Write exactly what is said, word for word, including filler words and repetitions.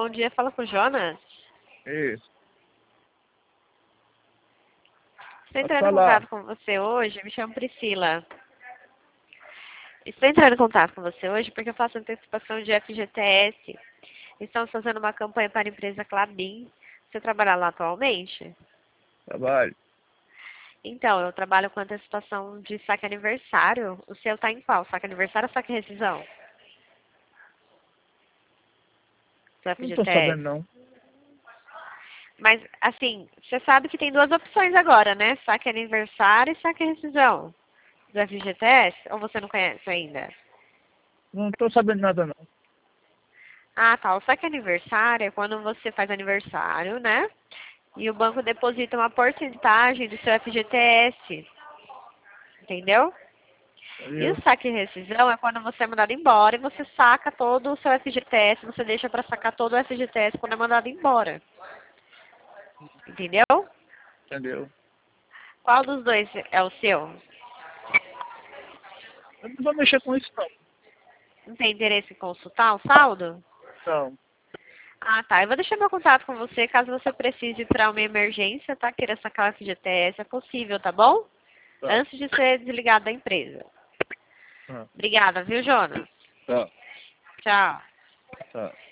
bom dia. Fala com o Jonas. Isso. Estou Pode entrando em falar. contato com você hoje. Me chamo Priscila. Estou entrando em contato com você hoje porque eu faço antecipação de F G T S. Estamos fazendo uma campanha para a empresa Klabin. Você trabalha lá atualmente? Trabalho. Então, eu trabalho com antecipação de saque aniversário. O seu está em qual? Saque aniversário ou saque rescisão? Do Não tô sabendo, F G T S. não. Mas, assim, você sabe que tem duas opções agora, né? Saque aniversário e saque rescisão do F G T S? Ou você não conhece ainda? Não tô sabendo nada, não. Ah, tá. O saque aniversário é quando você faz aniversário, né? E o banco deposita uma porcentagem do seu F G T S. Entendeu? E Entendeu? o saque rescisão é quando você é mandado embora e você saca todo o seu F G T S, você deixa para sacar todo o F G T S quando é mandado embora. Entendeu? Entendeu? Qual dos dois é o seu? Eu não vou mexer com isso, não. Não tem interesse em consultar o saldo? Não. Ah, tá. Eu vou deixar meu contato com você caso você precise para uma emergência, tá? Queira sacar o F G T S, é possível, tá bom? Tá. Antes de ser desligado da empresa. Tá. Obrigada, viu, Jonas? Tá. Tchau. Tá.